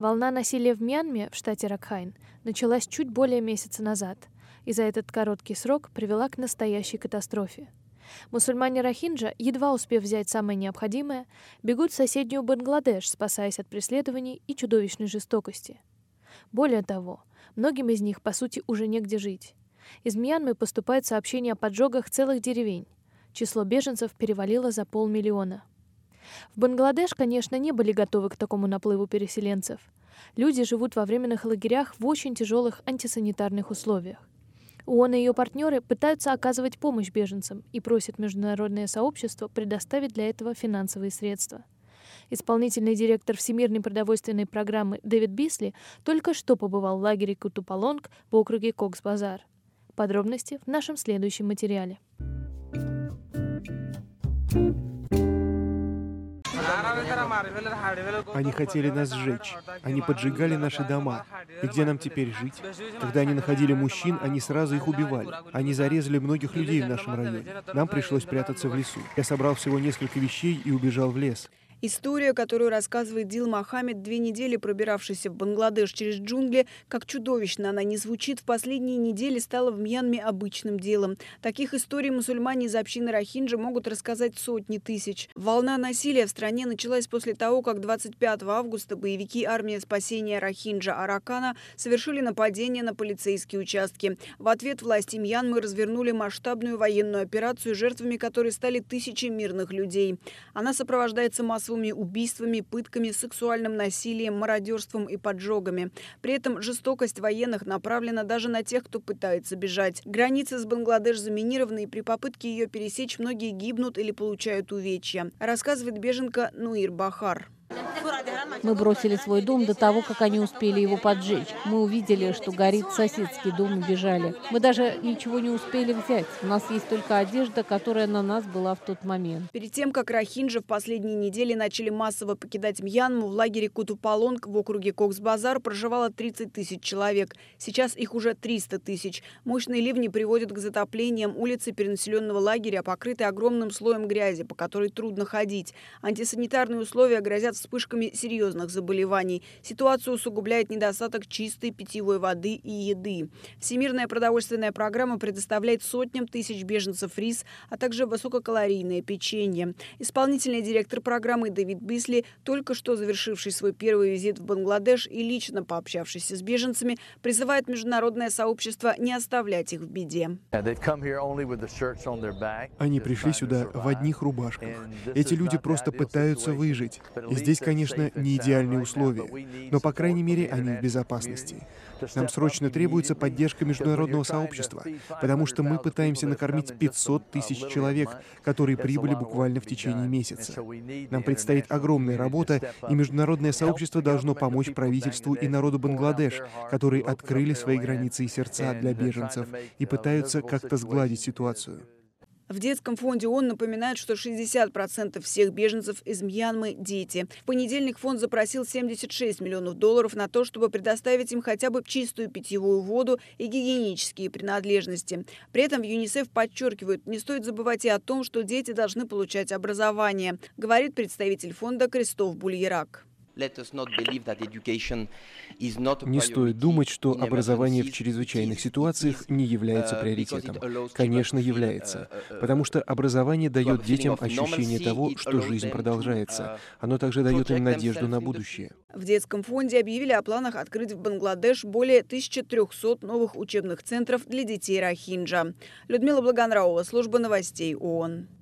Волна насилия в Мьянме, в штате Ракхайн, началась чуть более месяца назад и за этот короткий срок привела к настоящей катастрофе. Мусульмане Рохинджа, едва успев взять самое необходимое, бегут в соседнюю Бангладеш, спасаясь от преследований и чудовищной жестокости. Более того, многим из них, по сути, уже негде жить. Из Мьянмы поступают сообщения о поджогах целых деревень. Число беженцев перевалило за 500 000. В Бангладеш, конечно, не были готовы к такому наплыву переселенцев. Люди живут во временных лагерях в очень тяжелых антисанитарных условиях. ООН и ее партнеры пытаются оказывать помощь беженцам и просят международное сообщество предоставить для этого финансовые средства. Исполнительный директор Всемирной продовольственной программы Дэвид Бисли только что побывал в лагере Кутупалонг в округе Кокс-Базар. Подробности в нашем следующем материале. Они хотели нас сжечь. Они поджигали наши дома. И где нам теперь жить? Когда они находили мужчин, они сразу их убивали. Они зарезали многих людей в нашем районе. Нам пришлось прятаться в лесу. Я собрал всего несколько вещей и убежал в лес. История, которую рассказывает Дил Мохаммед, 2 недели пробиравшийся в Бангладеш через джунгли, как чудовищно она не звучит, в последние недели стала в Мьянме обычным делом. Таких историй мусульмане из общины Рохинджа могут рассказать сотни тысяч. Волна насилия в стране началась после того, как 25 августа боевики армии спасения Рохинджа Аракана совершили нападение на полицейские участки. В ответ власти Мьянмы развернули масштабную военную операцию, жертвами которой стали тысячи мирных людей. Она сопровождается массовыми убийствами, пытками, сексуальным насилием, мародерством и поджогами. При этом жестокость военных направлена даже на тех, кто пытается бежать. Граница с Бангладеш заминирована, и при попытке ее пересечь многие гибнут или получают увечья. Рассказывает беженка Нуир Бахар. Мы бросили свой дом до того, как они успели его поджечь. Мы увидели, что горит соседский дом, и бежали. Мы даже ничего не успели взять. У нас есть только одежда, которая на нас была в тот момент. Перед тем, как рохинджи в последние недели начали массово покидать Мьянму, в лагере Кутупалонг в округе Кокс-Базар проживало 30 000 человек. Сейчас их уже 300 000. Мощные ливни приводят к затоплениям. Улицы перенаселенного лагеря покрыты огромным слоем грязи, по которой трудно ходить. Антисанитарные условия грозят вспышками серьезных заболеваний. Ситуацию усугубляет недостаток чистой питьевой воды и еды. Всемирная продовольственная программа предоставляет сотням тысяч беженцев рис, а также высококалорийное печенье. Исполнительный директор программы Дэвид Бисли, только что завершивший свой первый визит в Бангладеш и лично пообщавшийся с беженцами, призывает международное сообщество не оставлять их в беде. Они пришли сюда в одних рубашках. Эти люди просто пытаются выжить. И здесь, конечно, не идеальные условия, но, по крайней мере, они в безопасности. Нам срочно требуется поддержка международного сообщества, потому что мы пытаемся накормить 500 000 человек, которые прибыли буквально в течение месяца. Нам предстоит огромная работа, и международное сообщество должно помочь правительству и народу Бангладеш, которые открыли свои границы и сердца для беженцев и пытаются как-то сгладить ситуацию. В детском фонде ООН напоминают, что 60% всех беженцев из Мьянмы – дети. В понедельник фонд запросил $76 миллионов на то, чтобы предоставить им хотя бы чистую питьевую воду и гигиенические принадлежности. При этом в ЮНИСЕФ подчеркивают, не стоит забывать и о том, что дети должны получать образование, говорит представитель фонда Кристоф Бульерак. Не стоит думать, что образование в чрезвычайных ситуациях не является приоритетом. Конечно, является. Потому что образование дает детям ощущение того, что жизнь продолжается. Оно также дает им надежду на будущее. В детском фонде объявили о планах открыть в Бангладеш более 1300 новых учебных центров для детей Рохинджа. Людмила Благонравова, служба новостей ООН.